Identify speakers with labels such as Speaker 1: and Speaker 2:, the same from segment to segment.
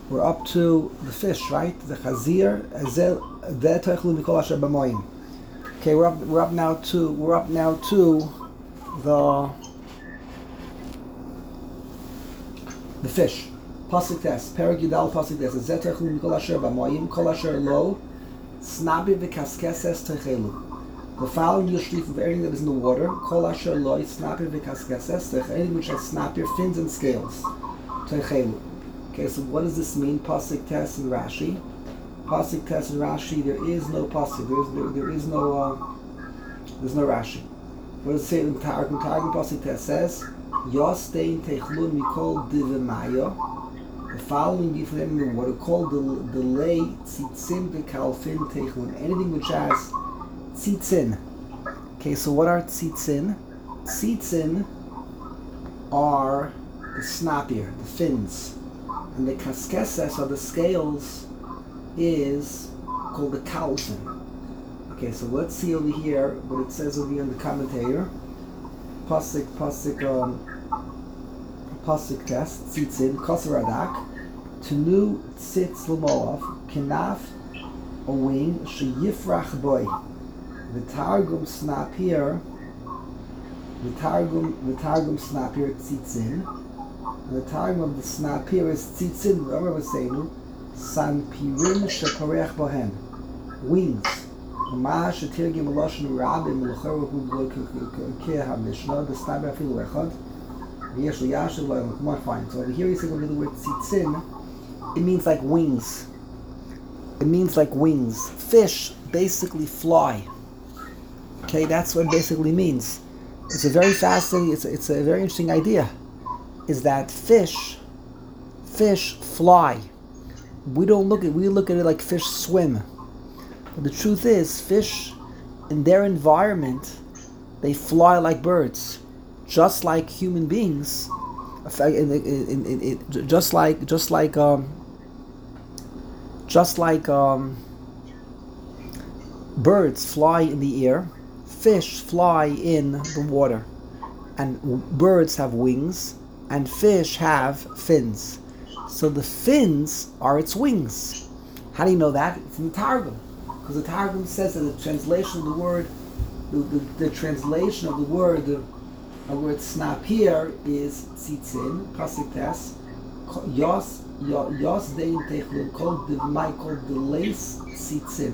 Speaker 1: We're up to the fish, right? The chazir. Okay, we're up now to the fish. Pasuk tes. Perek Yudal pasuk tes. Zeh techlu mikol asher b'moyim kol asher lo snabi v'kaskeses techelu. The following you street of everything that is in the water. Kol asher lo snabi v'kaskeses techelu. Anything which has snapir, fins and scales. Techelu. Okay, so what does this mean? Pasuk tes and Rashi. Pasuk tes and Rashi. There is no pasuk. There's no Rashi. What does it say in Targum? Targum pasuk tes says, Yostein techlu mikol divimaya. The following you for them in the water called the lay tzitzin v'kalfin techlun. Anything which has tzitzin. Okay, so what are tzitzin? Tzitzin are the snapir, the fins. And the kaskeses, or the scales, is called the kalfin. Okay, so let's see over here what it says over here in the commentator. Pasuk test, tzitzin, koser adak, tenu tzitz l'molav, kenaf, a wing, sheyifrach boy. The Targum snapir, tzitzin, and the Targum of the snapir is tzitzin, remember saying, sanpirin sheparech bohen, wings. Ma shetirgim l'oshen rabim l'chorah k'keh ha-mishnah, the snapir afilu echad, fine. So over here he's saying over the word tzitzin, it means like wings. It means like wings. Fish basically fly. Okay, that's what it basically means. It's a very fascinating, it's a very interesting idea. Is that fish fly. We look at it like fish swim. But the truth is, fish in their environment, they fly like birds. Just like human beings, just like birds fly in the air, fish fly in the water, and birds have wings, and fish have fins. So the fins are its wings. How do you know that? It's in the Targum, because the Targum says that the translation of the word, the translation of the word. The word snapir is tzitzin, pasuk tes, yos dein techlun, called the lace tzitzin.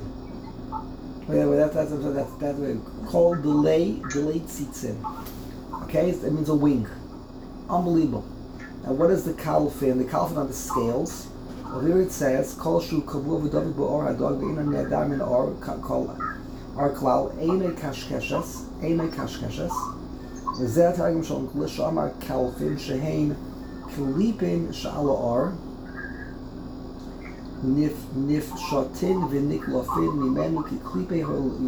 Speaker 1: That's way. Called the lay tzitzin. Okay, it means a wing. Unbelievable. Now, what is the kalfin? The kalfin are the scales. Well, here it says, kol shu kavu v'david b'or hadog v'ina ne'adar min or klal eine kashkeshes. וזה התרגום שלנו, לשאמר קלפין שהן קליפין שעל האור נפשטין ונקלפין ממנו כקליפי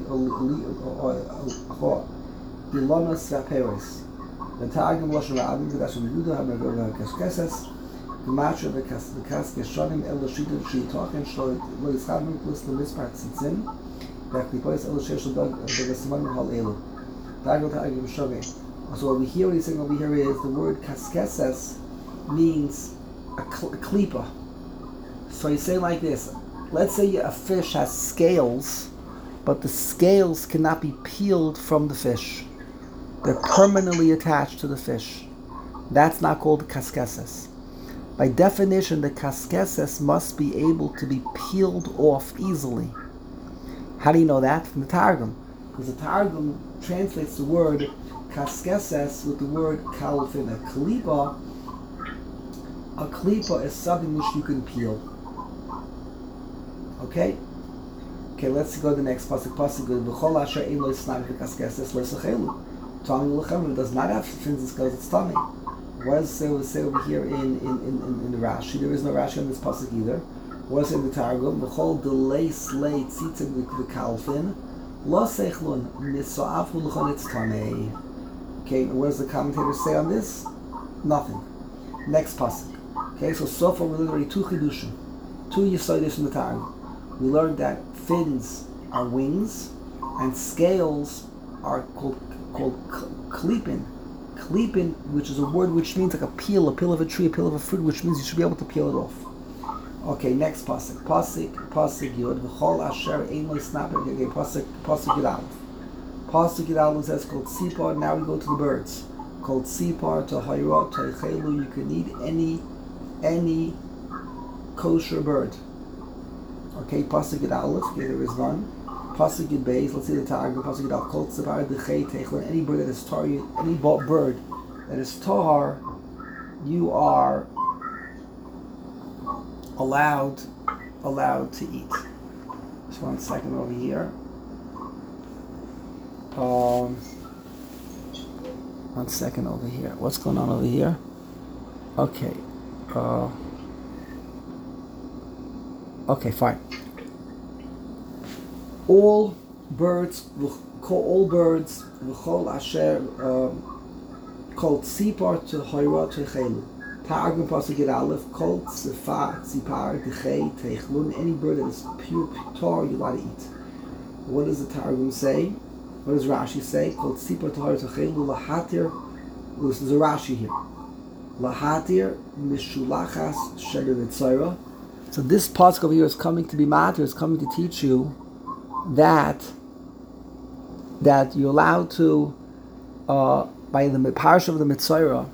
Speaker 1: האילונוס והפרס. ותרגום לשון רבים כדי שביהודה המרגול והקשקסס ומשהו וקשקשונים אלה שיתוכן שלו לא ישחדנו פלוס למספר ציצין והקליפויס אלה שיש לו בגסמונים על אלו. תרגום שווה. So what he's saying over here is the word kaskeses means a klipa. So he's saying like this, let's say a fish has scales, but the scales cannot be peeled from the fish. They're permanently attached to the fish. That's not called kaskeses. By definition, the kaskeses must be able to be peeled off easily. How do you know that? From the Targum. Because the Targum translates the word kaskeses with the word kalfin. A klipa is something which you can peel. Okay, let's go to the next pasuk. Pasuk good. B'chol asher ein lo snag v'kaskeses lo yisachelu. Tami l'chem, it does not have fins and scales. It's tummy. What does it say over here in the Rashi? There is no Rashi on this pasuk either. What does it in the Targum? B'chol delay slay tzitzin v'kalfin lo sechlun misoaf l'chon it's tummy. Okay, what does the commentator say on this? Nothing. Next pasuk. Okay, so far we learned already two chidushim, two yesodis from the Targum. We learned that fins are wings, and scales are called klipin. Klipin, which is a word which means like a peel of a tree, a peel of a fruit, which means you should be able to peel it off. Okay, next pasuk. Pasuk Yud. V'chol asher ein lo snapper. Okay, pasuk Yud Aleph. Pasuk Yud Aleph says called Sipar. Now we go to the birds. Called Sipar to Hayrot to Chelu. You can eat any kosher bird. Okay, pasuk Yud Aleph. Okay, there is one. Pasuk Yud Beis. Let's see the tag. Pasuk Yud Aleph. Called Sipar Dechay Techlun. Any bird that is tar, any bird that is tahar, you are allowed to eat. Just 1 second over here. 1 second over here. What's going on over here? Okay. Okay, fine. All birds, v'chol asher called Sipar to Hayrot to Chelu. Ta'agim pasuk Yud Aleph called Sipar Dechay Techlun. Any bird that is pure tar, you're allowed to eat. What does the Targum say? What does Rashi say? Called Sipar to Hayrot to Chelu lahatir. This is a Rashi here. Lahatir mishulachas shebemitzayra. So this pasuk over here is coming to be matter. Is coming to teach you that you're allowed to by the parsha of the Mitzayra,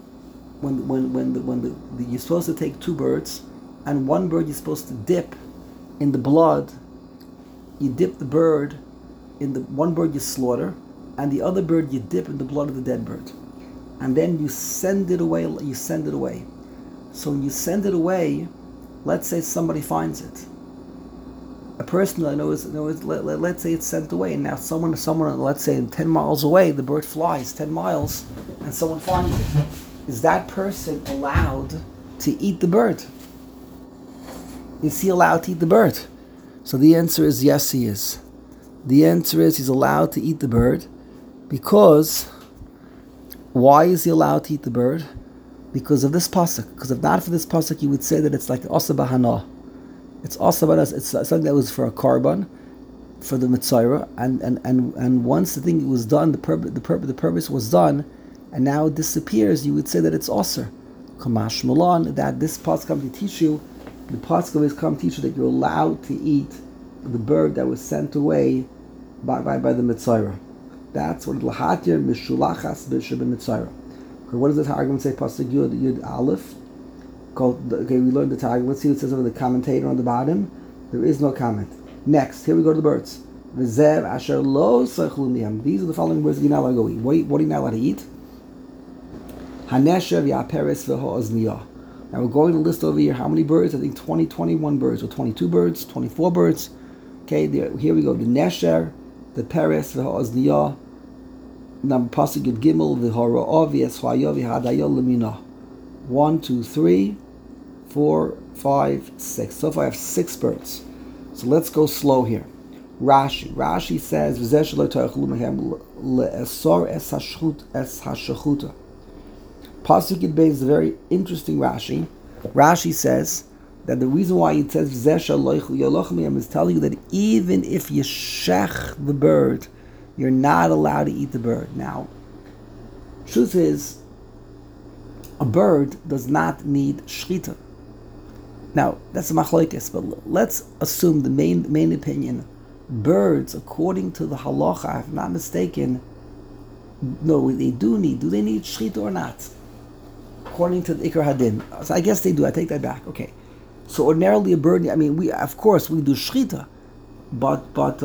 Speaker 1: when you're supposed to take 2 birds, and one bird you're supposed to dip in the blood. You dip the bird in the one bird you slaughter, and the other bird you dip in the blood of the dead bird, and then you send it away. So when you send it away, let's say somebody finds it. A person I know is let's say it's sent away, and now someone, let's say 10 miles away, the bird flies 10 miles, and someone finds it. Is that person allowed to eat the bird? Is he allowed to eat the bird? So the answer is yes, he is. The answer is he's allowed to eat the bird, because why is he allowed to eat the bird? Because of this pasuk. Because if not for this pasuk, you would say that it's like asa bahana. It's also about us. It's something that was for a korban, for the Mitzayra, and once the thing was done, the purpose was done, and now it disappears. You would say that it's aser. Kamash Malan, that this pasuk comes to teach you. The pasuk is come to teach you that you're allowed to eat the bird that was sent away by the Mitzayra. That's what lahatir mishulachas b'sheb Mitzayra. What does the Targum say? Pasuk Yud Aleph. Okay, we learned the tag. Let's see what it says over the commentator on the bottom. There is no comment. Next, here we go to the birds. V'zev asher lo sechlu miyam. These are the following birds you're not allowed to eat. What are you not allowed to eat? Hanesher v'aperes v'ho'ozniyah. Now we're going to list over here how many birds. I think 21 birds, or 22 birds, 24 birds. Okay, here we go. The nesher, the peres v'ho'ozniyah. Number pasuk Yud Gimel v'hora'ah v'yeshuayah v'hadayah l'minah. 1, 2, 3, 4, 5, 6. So far I have 6 birds. So let's go slow here. Rashi says, Pasuk Yud Beis is a very interesting Rashi. Rashi says that the reason why it says is telling you that even if you shech the bird, you're not allowed to eat the bird. Now, truth is, a bird does not need shchita. Now, that's a machlokes, but let's assume the main opinion. Birds, according to the halacha, if I'm not mistaken, no, they do need shchita or not? According to the Ikar Hadin. So I guess they do. I take that back. Okay. So ordinarily a bird, I mean, we do shchita, but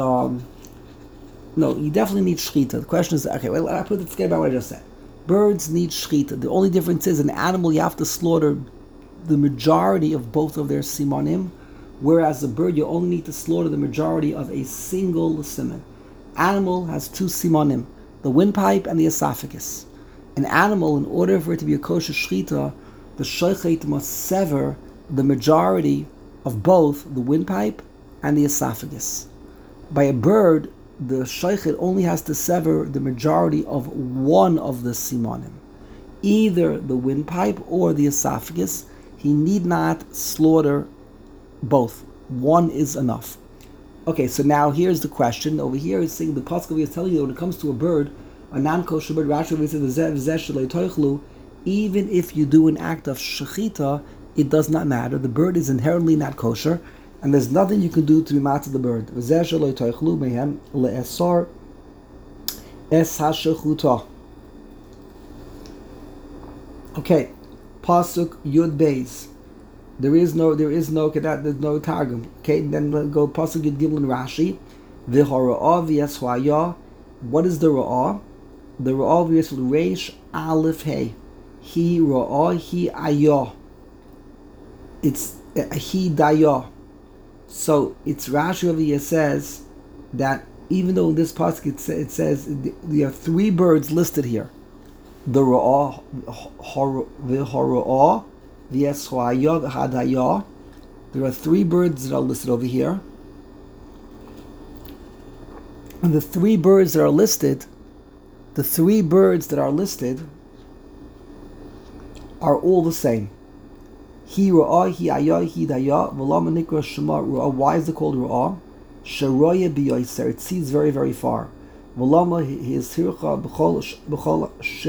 Speaker 1: no, you definitely need shchita. The question is, okay, well, I forget about what I just said. Birds need shchita. The only difference is an animal you have to slaughter the majority of both of their simanim, whereas a bird you only need to slaughter the majority of a single siman. Animal has 2 simanim, the windpipe and the esophagus. An animal, in order for it to be a kosher shchita, the shochet must sever the majority of both the windpipe and the esophagus. By a bird, the shochet only has to sever the majority of one of the simanim, either the windpipe or the esophagus. He need not slaughter both. One is enough. Okay, so now here's the question. Over here it's saying, the pasuk is telling you that when it comes to a bird, a non-kosher bird, Rashi says, even if you do an act of shechita, it does not matter. The bird is inherently not kosher, and there's nothing you can do to be matzah the bird. Okay, pasuk yud beis. There's no targum. Okay, then we'll go pasuk yud gimel and Rashi. V'hara'ah v'yeshwaya. What is the ra'ah? The ra'ah is reish aleph hey. He ra'ah he ayah. It's he dayah. So it's Rashi over here says that even though in this pasuk it says there are three birds listed here. The ra'ah, v'hara'ah, v'yeshwaya, v'hadayah. There are three birds that are listed over here. And the three birds that are listed are all the same. He ra'ah, he ayah, he dayah, v'lama nikra shema ra'ah. Why is it called ra'ah? Sheroya b'yoyser. It sees very, very far. V'lama his hircha b'chol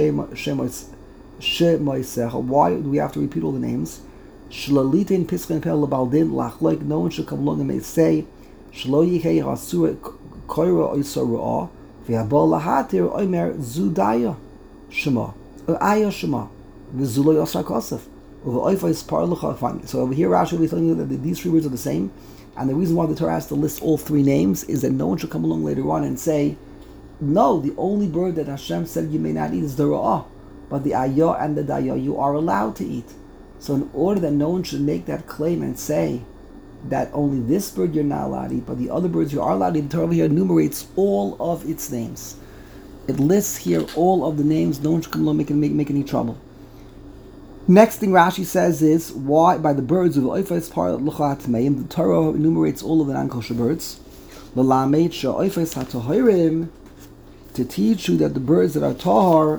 Speaker 1: shemaisecha. Why do we have to repeat all the names? Shlalitein pischin pel lebaldin lachloik. No one should come along and may say shlo yihei hasura koira oisar ra'ah v'habol lahatir oimer zudaya shema ayah shema v'zulo yosar kosef. So over here Rashi is telling you that these three words are the same, and the reason why the Torah has to list all three names is that no one should come along later on and say, no, the only bird that Hashem said you may not eat is the ra'ah, but the ayah and the dayah you are allowed to eat. So in order that no one should make that claim and say that only this bird you're not allowed to eat, but the other birds you are allowed to eat, the Torah over here enumerates all of its names. It lists here all of the names. No one should come along and make any trouble. Next thing Rashi says is why by the birds of the oifes part l'chatmeim the Torah enumerates all of the non-kosher birds. L'lamed she'oifes hatohirim, to teach you that the birds that are tahar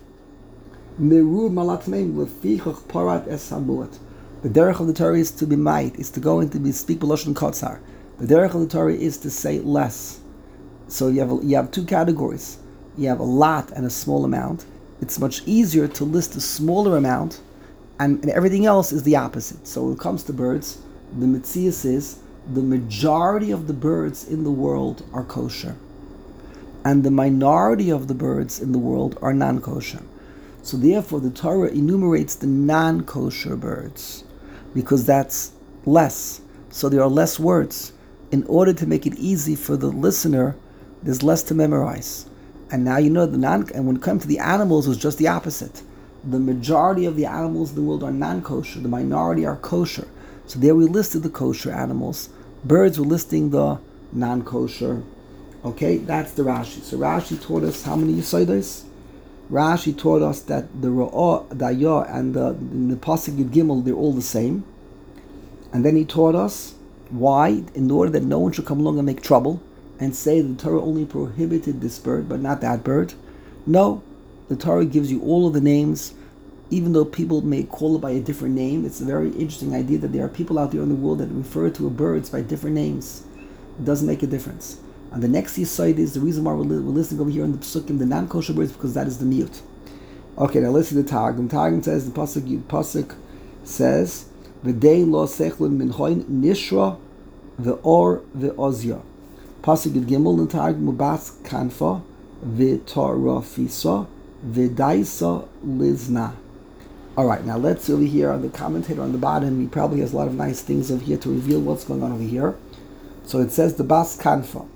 Speaker 1: miru malatmeim lefichach parat es hamuat. The derech of the Torah is to be might, is to go into be speak b'lashon kotzar. The derech of the Torah is to say less. So you have two categories. You have a lot and a small amount. It's much easier to list a smaller amount. And everything else is the opposite. So when it comes to birds, the Metzias is the majority of the birds in the world are kosher, and the minority of the birds in the world are non-kosher. So therefore the Torah enumerates the non-kosher birds because that's less. So there are less words. In order to make it easy for the listener, there's less to memorize. And now you know and when it comes to the animals, it's just the opposite. The majority of the animals in the world are non-kosher. The minority are kosher. So there we listed the kosher animals. Birds were listing the non-kosher. Okay, that's the Rashi. So Rashi taught us how many Yisaidos? Rashi taught us that the Ra'ah, Dayah, and the Pasuk Yud Gimel, they're all the same. And then he taught us why, in order that no one should come along and make trouble and say the Torah only prohibited this bird, but not that bird. No. The Torah gives you all of the names, even though people may call it by a different name. It's a very interesting idea that there are people out there in the world that refer to birds by different names. It doesn't make a difference. And the next side is the reason why we're listening over here in the Psukim, the non-kosher birds, because that is the mute. Okay, now listen to the Targum. Targum says, the Pasuk says, V'dei lo sechlin min hoin nishra ve'or ve'ozya. Pasuk Yud Gimel in Targum, Mubas kanfa v'torah fisa Vidaisa Lizna. Alright, now let's over here on the commentator on the bottom. He probably has a lot of nice things over here to reveal what's going on over here. So it says the Bas Kanfa.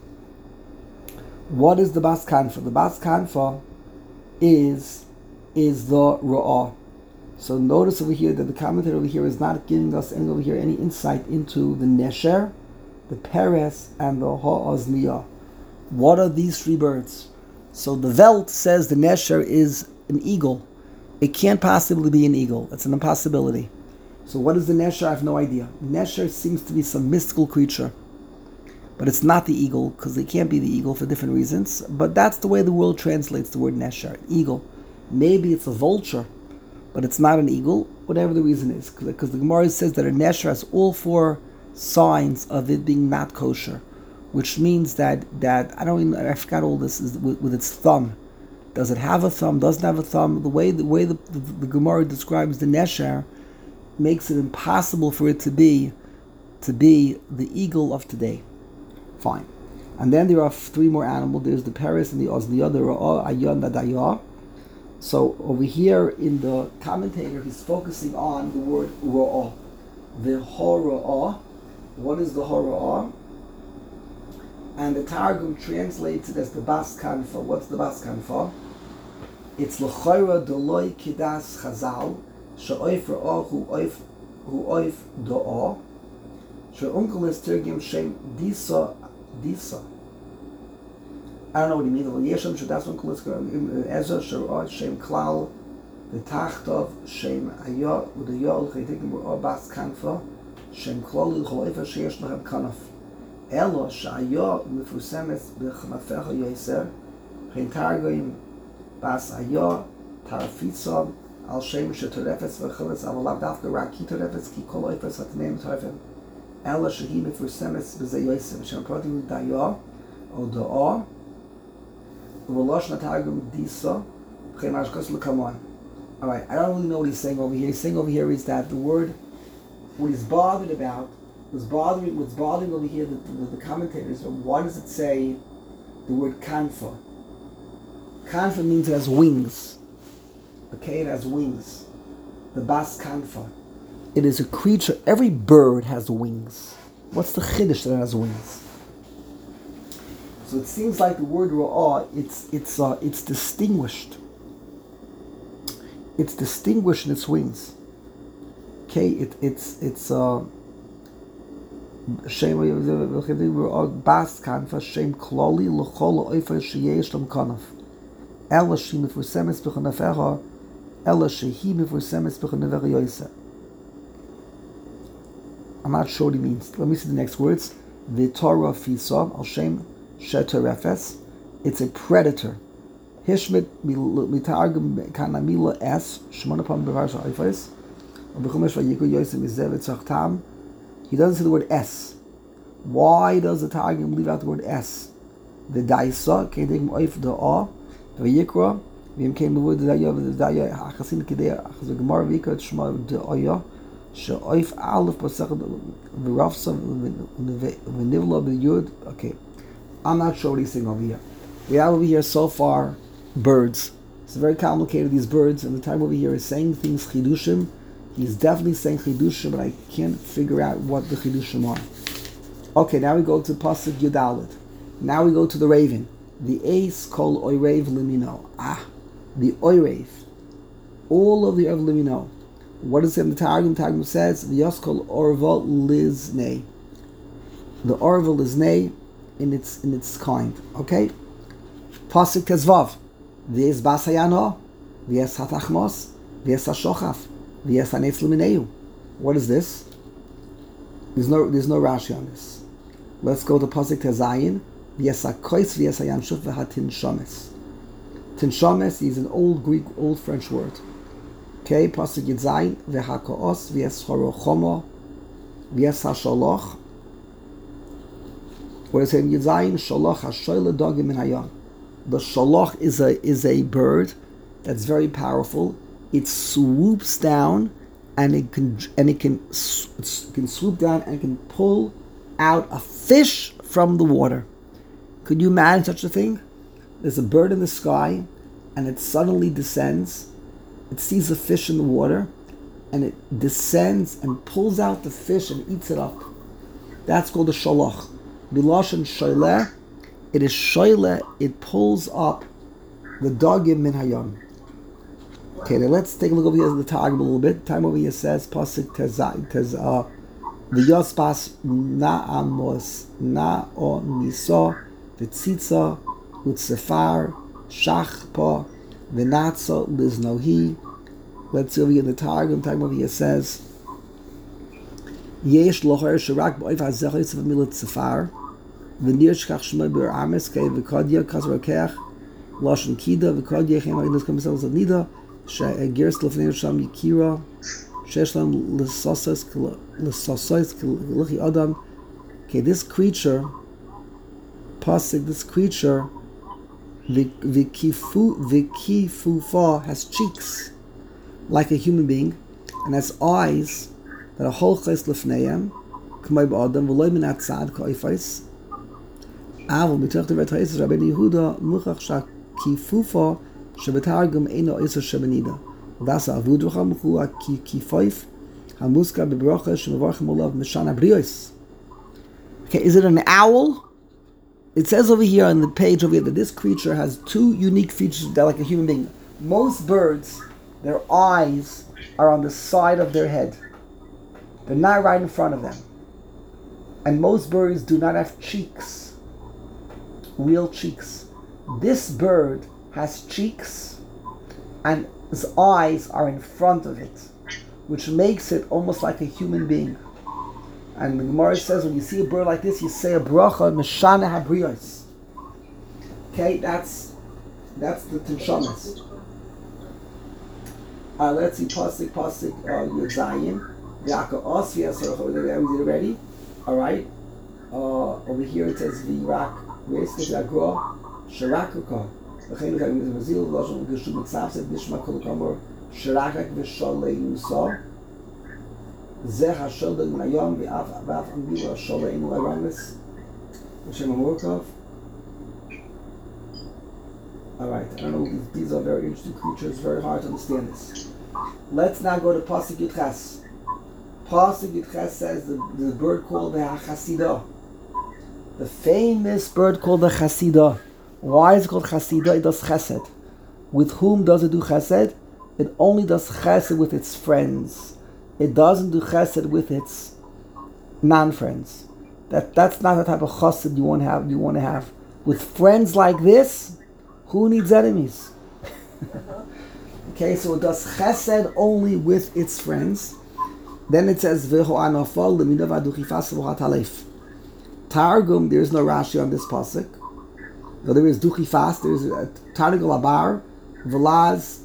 Speaker 1: What is the Bas Kanfa? The Bas Kanfa is the Ra'ah. So notice over here that the commentator over here is not giving us any insight into the Nesher, the Peres, and the Ha'azmiyah. What are these three birds? So the Welt says the Nesher is an eagle. It can't possibly be an eagle. It's an impossibility. So what is the Nesher? I have no idea. Nesher seems to be some mystical creature. But it's not the eagle, because it can't be the eagle for different reasons. But that's the way the world translates the word Nesher, eagle. Maybe it's a vulture, but it's not an eagle, whatever the reason is. Because the Gemara says that a Nesher has all four signs of it being not kosher. Which means that I forgot all this is with its thumb. Does it have a thumb? Doesn't have a thumb? The way the Gemara describes the Nesher makes it impossible for it to be the eagle of today. Fine. And then there are three more animals. There's the Paris and the Ozniya, the Ra'ah, Ayah, Nadayah. So over here in the commentator, he's focusing on the word Ra'ah. The Hora'ah. What is the Hora'ah? And the Targum translates it as the Bas Kanfa. What's the Bas Kanfa? It's L'chayra Doloi Kidas Chazal She'oif Ra'ah Hu Oif Do'ah She'unkel is Tirgim Shem Disa. I don't know what he means. Yeshem Shedas Unkel is Ezra She'ra'ah Shem Klal the Tachtov Shem Ayah Udayah L'chaytikim Ra'ah Bas Kanfa Shem Klal L'choifa Sheyesh Lahem Kanaf Elo Sha'ayah Mefusemes B'chanafecha Yoser Chen Targim Bas Ayah Tarafitza Al Shem Shetorefes V'chilas Al Lav Dafka Raki Torefes Ki Kol Oifes Hatneim Torefem Ela Shehi Mefusemes B'zeh Yoser Shem Protim Dayah O Da'ah V'losh Natargum Disa B'chem Ashkos L'kamon. Alright, I don't really know what he's saying over here. He's saying over here is that the word, what he's bothered about, what's bothering over here the commentators, why does it say the word kanfa? Kanfa means it has wings. Okay, it has wings. The bas kanfa. It is a creature. Every bird has wings. What's the chiddush that it has wings? So it seems like the word ra'ah, it's distinguished. It's distinguished in its wings. Okay, it's Shem Bas Kanfa Shem Kloli L'chol Oifer Sheyesh Lam Kanaf Ela She Mefusemes B'chanafecha Ela Shehi Mefusemes B'chanafecha Yoser. I'm not sure what he means. Let me see the next words. V'Torah Fisa Al Shem Shetorefes. It's a predator. Hishmit Mitargum Kanamila S Shmonapam Bevarsha Oifes. He doesn't say the word S. Why does the Targum leave out the word S? The Daisa, can take oif the A, Vayikra, Vim came the word the Daya, Hachasin Kidea, Achaz Gemara Vika, Shma the Aya, She'oif Aleph Pasach, Virafsa, Vinivla, the Yud. Okay. I'm not sure what he's saying over here. We have over here so far birds. It's very complicated, these birds, and the time over here is saying things Chidushim. He's definitely saying Chidushim, but I can't figure out what the Chidushim are. Okay, now we go to Pasuk Yudalit. Now we go to the raven. The Ace called Oirev Limino. The Oirev. All of the Oirev Limino. What is it in the Targum? The Targum says, the Yos called Orva Liznei. The Orva Liznei in its kind. Okay? Pasuk Kezvav. V'es Basayano. V'es Hatachmos. V'es Hashochaf. What is this? There's no Rashi on this. Let's go to Pasuk Tezayin. Tinshames is an old Greek, old French word. Okay, Pasuk Yitzayin. V'hakoos v'yeshorochomo v'yeshasholoch. What is it in Yitzayin? Sholoch hashoyle dogim min hayam. The sholoch is a bird that's very powerful. It swoops down, and it can swoop down and can pull out a fish from the water. Could you imagine such a thing? There's a bird in the sky, and it suddenly descends. It sees a fish in the water, and it descends and pulls out the fish and eats it up. That's called a shalach. Bilashon shoyleh. It is shoyleh. It pulls up the dogim min hayam. Okay, now let's take a look over here at the Targum a little bit. Time over here says Pasuk the Yospas Naamos Naonisa V'tzitza Utsefar Shachpa V'natza Liznohi. Let's see over here in the Targum. Time over here says Yesh Locher Sharak B'oif HaZechitz V'milat Tzefar V'nir Shkach Shmei B'er Ames Kei V'kodya Kazrakech Lashon Kida V'kodya Chem Ha'inus Kamisel Zadnida Gears Lefnei Sham Yikira Sheshlam L'Sosais L'Chi Adam. Okay, this creature, Pasuk, this creature, V'kifufa has cheeks like a human being, and has eyes that are holches lefneim, k'may ba'adam, v'loy min atzad k'oifais. Avol mitoch the Vet Rabbeinu Yehuda muchach shakifufa shebetargum eino iser shebenida. Das avud v'cham hu kifoif hamuska bebracha shemevarchem olav mishana briyos. Okay, is it an owl? It says over here on the page over here that this creature has two unique features. They're like a human being. Most birds, their eyes are on the side of their head. They're not right in front of them. And most birds do not have cheeks, real cheeks. This bird has cheeks and his eyes are in front of it, which makes it almost like a human being. And the Gemara says when you see a bird like this, you say a bracha, Meshana Habriyos. Okay, that's the Tinshamas. Let's see Pasik Yud Zayin. Yaka Osvia Sorcha, we did it already. Alright. Over here it says Virak, Reis Agro, Shirakuka. V'chein v'chein v'zil v'lashon v'geshu mitzavset nishma kol kamor shirakak v'sholei nusa. Zeh ha-sholei nayom v'af ambiva sholei inu l'aramis. Hashem Amorkov. Alright, I don't know, these are very interesting creatures, very hard to understand this. Let's now go to Pasuk Yud Ches. Pasuk Yud Ches says the bird called the Chasidah. The famous bird called the Chasidah. Why is it called Chasidah? It does chesed. With whom does it do chesed? It only does chesed with its friends. It doesn't do chesed with its non-friends. That's not the type of chesed you want to have. With friends like this, who needs enemies? Okay, so it does chesed only with its friends. Then it says Targum, there's no Rashi on this pasuk. Though there is duchi fast, there's a Targum abar, velaz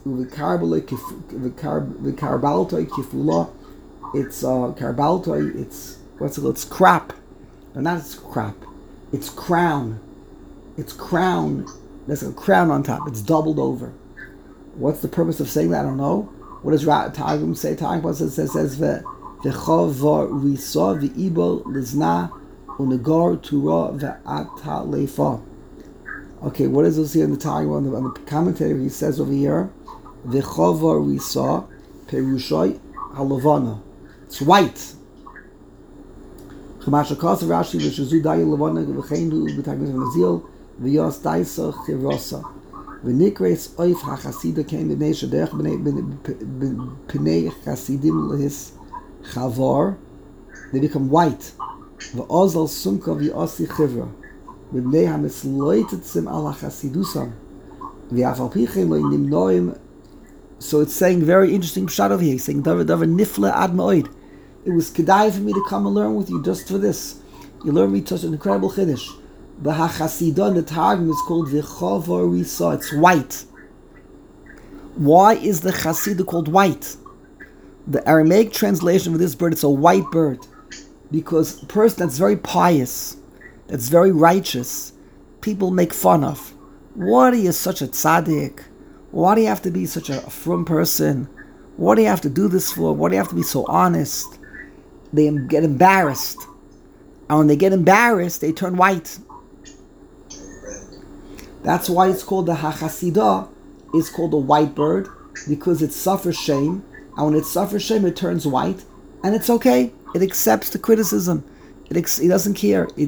Speaker 1: v'karbaltoi kifula. It's karbaltoi. It's what's it called? It's crap. No, not it's crap. It's crown. It's crown. There's a crown on top. It's doubled over. What's the purpose of saying that? I don't know. What does Targum say? Targum says v'chava risa v'ibol lizna unegar tura v'ata leifa. Okay, what does this here in the Targum on the commentary? He says over here, v'chava risa perushay halavana. It's white. Chamashakasav Rashi v'shazu dayi lavana v'cheinu v'tagnis v'nazil v'yos daisa chirosa. V'nikreis oif ha'chasida came b'nei shadech b'nei chasidim lehis chavar. They become white. V'ozal sumka v'yosi chivra. V'bnei ha'mitzloitetzim al ha'chasidusam. V'afal pichem lo nimnoim. So it's saying very interesting pshat over here. He's saying davar nifle ad ma'oid. It was kedai for me to come and learn with you just for this. You learned me such an incredible chiddush. The ha'chasidah in the Targum is called v'chava risa. It's white. Why is the chasidah called white? The Aramaic translation of this bird, it's a white bird. Because a person that's very pious, that's very righteous, people make fun of. Why are you such a tzaddik? Why do you have to be such a frum person? What do you have to do this for? Why do you have to be so honest? They get embarrassed. And when they get embarrassed, they turn white. That's why it's called the hachasidah. It's called a white bird, because it suffers shame. And when it suffers shame, it turns white. And it's okay. It accepts the criticism. It doesn't care. It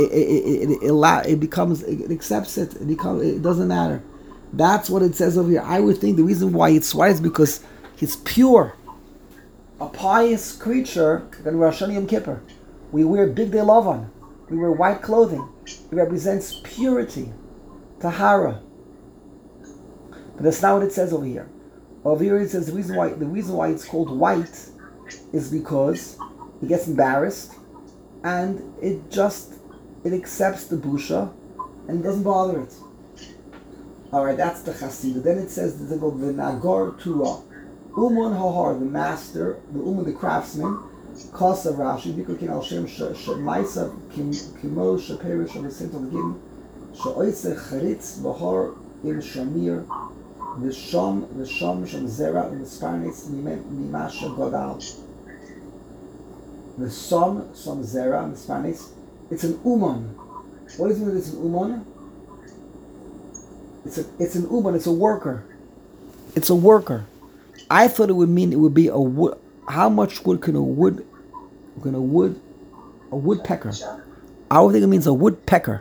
Speaker 1: accepts it. It doesn't matter. That's what it says over here. I would think the reason why it's white is because he's pure. A pious creature, than Rosh Hashanah Yom Kippur. We wear big day lavan. We wear white clothing. It represents purity, tahara. But that's not what it says over here. Over here it says the reason why it's called white is because he gets embarrassed and it accepts the busha and it doesn't bother it. Alright, that's the chasidah. Then it says the nagar tura. Uman hahar, the master, the craftsman, Kasa Rashi, Bikukin al Shem Maisa Kimo Shaperish of the Sint of the Gim, Shaoitse Charitz Bahar in Shamir, V'sham shem zera u'misparnes mimasha godal. V'sham zera u'misparnes. It's an uman. What does it mean that it's an uman? It's an uman. It's a worker. It's a worker. I thought it would be a wood. How much wood can a woodpecker? I would think it means a woodpecker.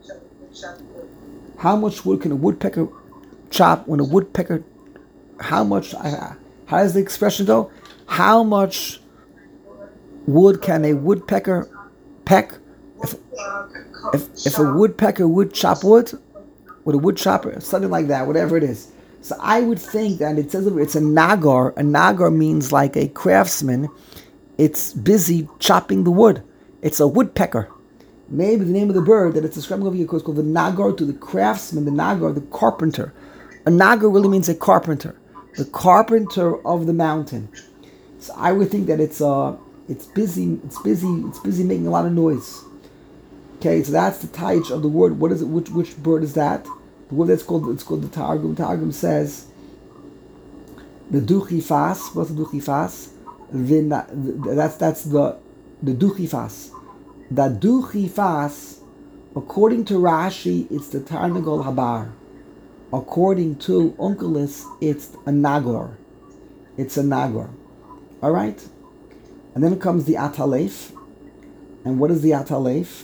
Speaker 1: How much wood can a woodpecker chop when a woodpecker? How much? How does the expression go? How much wood can a woodpecker peck? If a woodpecker would chop wood with a wood chopper, something like that, whatever it is. So I would think that it says it's a nagar. A nagar means like a craftsman. It's busy chopping the wood. It's a woodpecker. Maybe the name of the bird that it's describing over here is called the nagar to the craftsman, the nagar, the carpenter. A nagar really means a carpenter. The carpenter of the mountain. So I would think that it's busy making a lot of noise. Okay, so that's the taich of the word. What is it? Which bird is that? The word it's called the Targum. Targum says the duchifas. What's the duchifas? That's the duchifas. The duchifas, according to Rashi, it's the Tarnagol Habar. According to Onkelos, it's a nagor. It's a nagor. All right, and then comes the atalef. And what is the atalef?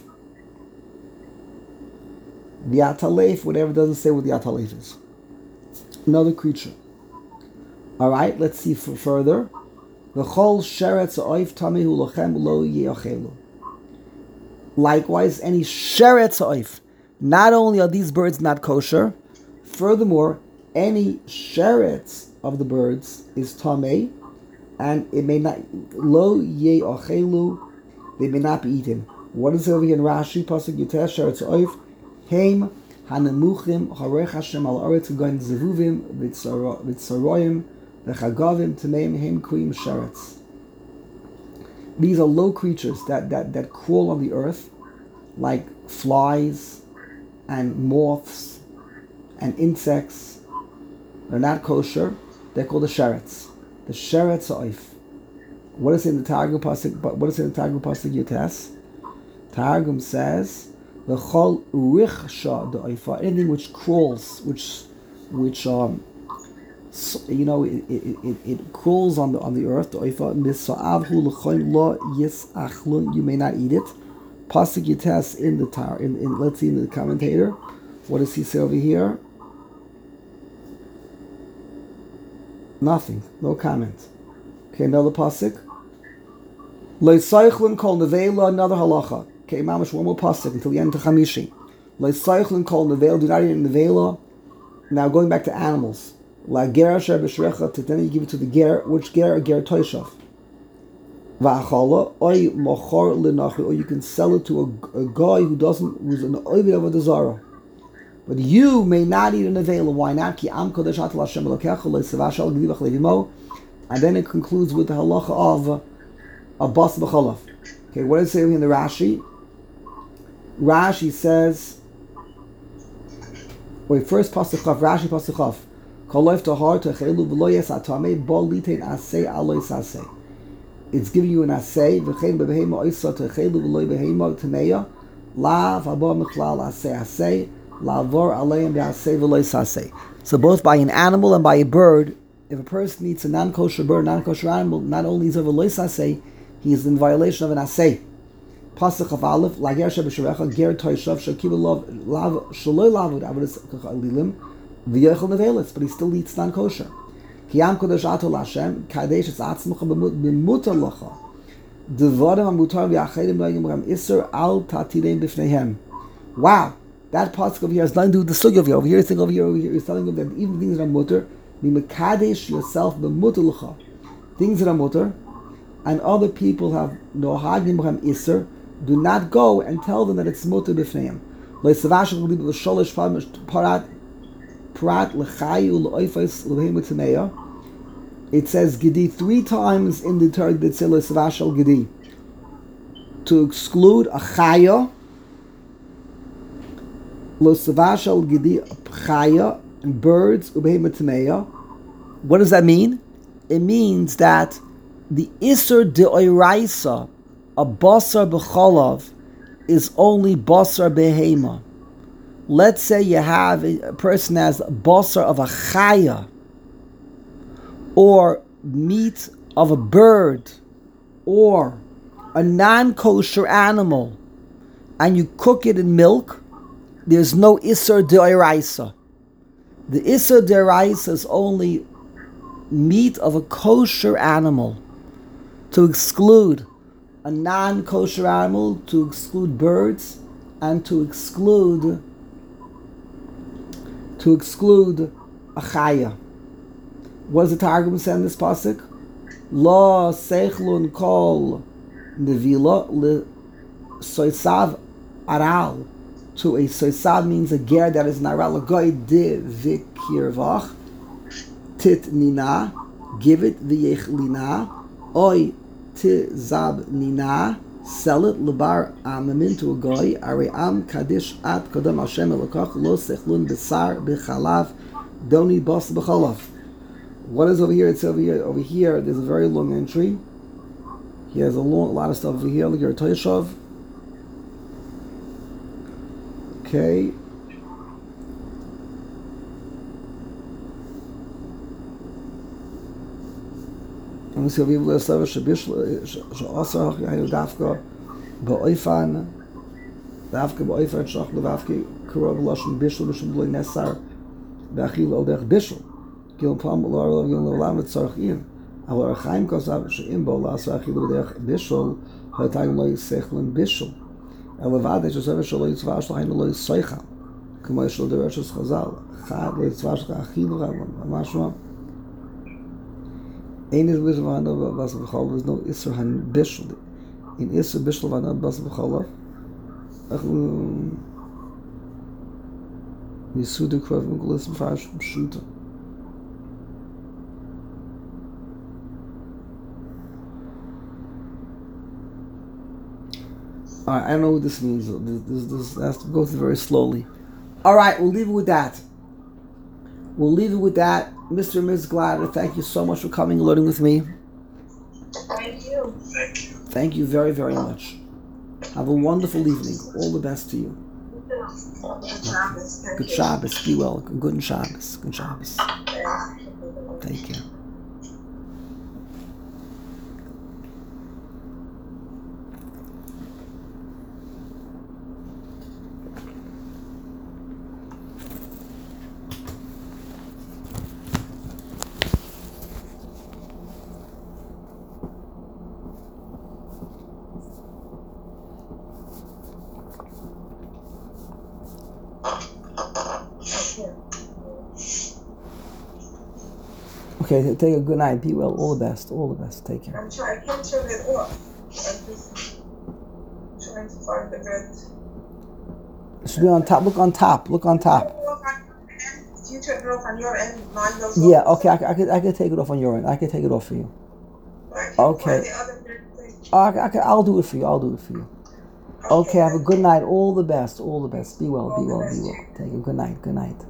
Speaker 1: The atalef, whatever doesn't say what the atalef is. Another creature. All right, let's see further. V'chol sheretz ha'oif tamehu lochem lo ye'achelu. Likewise, any sheretz ha'oif. Not only are these birds not kosher, furthermore, any sheretz of the birds is tameh, and it may not lo ye'achelu. They may not be eaten. What is it over here in Rashi? Pasuk Yuteh sheretz ha'oif. Heim hanemuchim harech Hashem al aretz gain zevuvim v'tzaroyim v'chagavim tameim heim kuim sheretz. These are low creatures that crawl on the earth, like flies and moths and insects. They're not kosher. They're called the sheretz. The sheretz ha'oif. What is in the Targum pasuk? What is in the Targum pasuk Yutes? Targum says, the chol richsha the oifa, anything which crawls, which it crawls on the earth. The oifa misa'avhu l'choim lo yisachlun. You may not eat it. Pasuk Yutes in the tar. In let's see in the commentator. What does he say over here? Nothing. No comment. Okay, another pasuk. Lo yisachlun kol nevela. Another halacha. Okay, mamash, one more pasuk until the end of Chamishi. Le'saychlin kol nevel, do not eat in nevela. Now going back to animals. La ger asher b'shrecha, then you give it to the ger. Which ger? A ger toishav. Va'achala, oy mochor l'nachi, or you can sell it to a guy who's an oived of a zara. But you may not eat in nevela. Why not? Ki am kodesh atal Hashem elokecha le'savashal g'divach le'vimo. And then it concludes with the halacha of bas b'chalav. Okay, what does it say in the Rashi? Rashi says, first pasuk chaf, Rashi pasuk chaf, koloif tahar techelu v'lo yesatame bo litein asay alo yisasay. It's giving you an asay v'chein bebehema oisa techelu v'lo behema tameya lav haba mechlal asay lavor aleim be'asay v'lo yisasay. So both by an animal and by a bird, if a person eats a non-kosher bird, non-kosher animal, not only is it v'lo yisasay, he is in violation of an asay. Pasuk of Aleph, Lager Shebesherecha, Ger Toishav, Shakiba Lav, Shaloi Lavud, Avodas Alilim, V'yochel Nevelis, but he still eats non-kosher. Kiyam Kodesh Atol Hashem, Kadesh Es Atzmucha B'mutar Locha, Devarim HaMutar V'yachedim Noegim Ram Isser Al Tatireim B'fneihem. Wow, that pasuk over here has nothing to do with the sugi over here. Over here, he's telling him that even things that are mutar, be Mekadesh yourself B'mutar Locha. Things that are mutar, and other people have no Hagim Ram Isser, do not go and tell them that it's mutar b'fneim. It says gedi 3 times in the Torah that say l'savashal gedi to exclude a chaya. L'savashal gedi chaya and birds, ubehema tameya. What does that mean? It means that the Isser de Oiraisa, a basar b'cholav, is only basar behema. Let's say you have a person has basar of a chaya, or meat of a bird, or a non-kosher animal, and you cook it in milk, there's no Isser de Oiraisa. The Isser de Oiraisa is only meat of a kosher animal, to exclude a non-kosher animal, to exclude birds, and to exclude a chaya. What does the Targum say in this pasuk? La sechlun kol nevila le soisav aral. To a soisav means a ger that is naral goy de vikirvach tit nina, give it v'yechlina, oy tizab nina, sell it lebar amamin to a goy, are am kadish at kodam Hashem elokach lo sechlun besar b'chalav doni bos b'chalav. What is over here? It's over here. Over here, there's a very long entry. He has a lot of stuff over here. Look here, Toyshov. Okay. Und es wie wir selber also eine Dafka bei Eifan Schach Lewafke Korobloschen Bishel Bishel Nessar Bachil oder Bishel Gil Pam Lor Gil Lamet Sarchin aber Chaim Kosav in Bola Sarchil oder Bishel hat ein neues Sechlin Bishel aber war das selber schon jetzt war schon ein neues Seicha כמו יש לו דבר של חז"ל חד לצבא שלך הכי נורא משהו Ein is wissen wir noch was wir haben ist noch Isser han Bishel in Isser Bishel war noch was wir haben ach wie so die Kurven gelesen falsch shooter I don't know what this means. This has to go through very slowly. All right, we'll leave it with that. Mr. and Ms. Glatter, thank you so much for coming and learning with me.
Speaker 2: Thank you.
Speaker 1: Thank you very, very much. Have a wonderful evening. All the best to you. Good Shabbos. Be well. Good Shabbos. Good Shabbos. Take care. Okay, take a good night. Be well. All the best. All the best. Take care.
Speaker 2: I'm trying. I can't turn it off. I'm just trying to find the bed.
Speaker 1: It should be on top. Look on top. Look on top.
Speaker 2: Do you turn it off on your end? Mine goes
Speaker 1: Yeah.
Speaker 2: off.
Speaker 1: Okay. I can take it off on your end. I can take it off for you. Okay. I'll do it for you. Okay. Have a good night. All the best. Be well. Take a good night. Good night.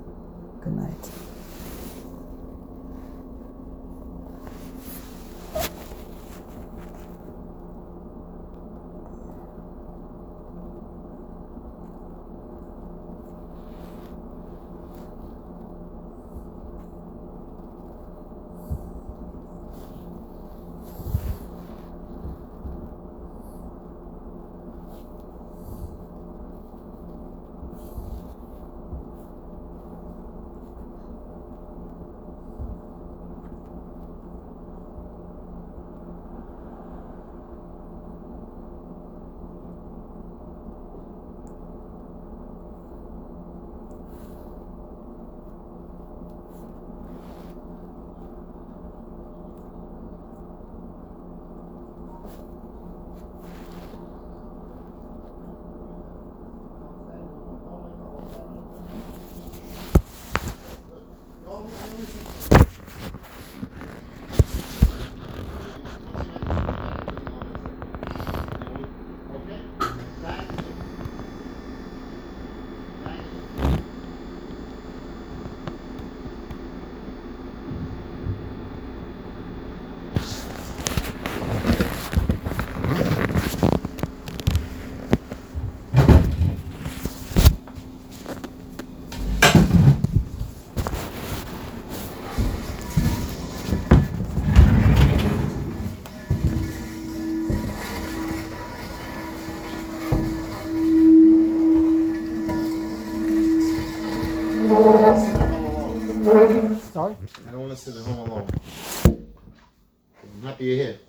Speaker 3: sit at home alone.
Speaker 1: Sorry?
Speaker 3: I don't want to sit at home alone. I'm happy you're here.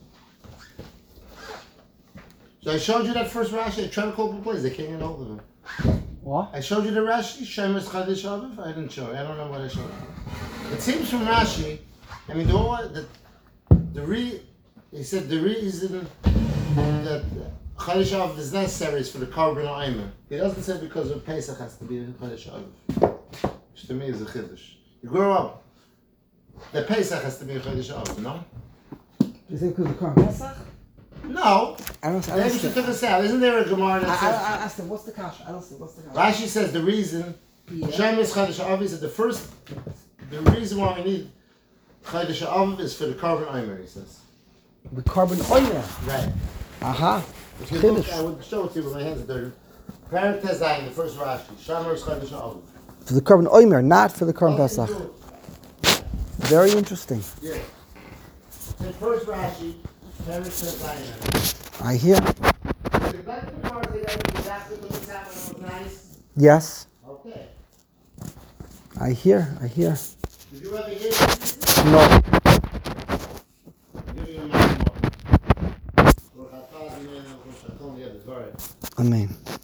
Speaker 3: So I showed you that first Rashi. I tried to call the place. They can't get hold of him.
Speaker 1: What?
Speaker 3: I showed you the Rashi. Shemesh Chadish Aviv. I didn't show you. I don't know what I showed you. It seems from Rashi. I mean, he said the reason that Chadish Aviv is necessary is for the Korban Omer. He doesn't say because of Pesach has to be Chadish Aviv. Which to me is a chiddush. You grow up. The Pesach has to be Chadish Aviv, no?
Speaker 1: Do you think because of the Korban Pesach?
Speaker 3: No.
Speaker 1: I don't
Speaker 3: Maybe she took us out. Isn't there a Gemara that
Speaker 1: I
Speaker 3: says...
Speaker 1: asked him, what's the kasha? I don't see, what's the kasha?
Speaker 3: Rashi says the reason... Shemesh Chadish Aviv said the reason why we need Chadish Aviv is for the Korban Omer, he says.
Speaker 1: The Korban Omer.
Speaker 3: Right.
Speaker 1: Aha.
Speaker 3: If you look, I would show it to you with my hands dirty. Parak Tezayin, the first Rashi. Shemesh Chadish Aviv.
Speaker 1: For the Korban Omer, not for the Korban Pesach. Very interesting.
Speaker 3: Yeah. The first Rashi, Parak Tezayin.
Speaker 1: I hear.
Speaker 3: The black part of the exactly what was happening was nice.
Speaker 1: Yes.
Speaker 3: Okay.
Speaker 1: I hear.
Speaker 3: Did you ever hear this?
Speaker 1: No.
Speaker 3: Give me a moment.
Speaker 1: Amen.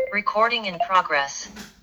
Speaker 4: Recording in progress.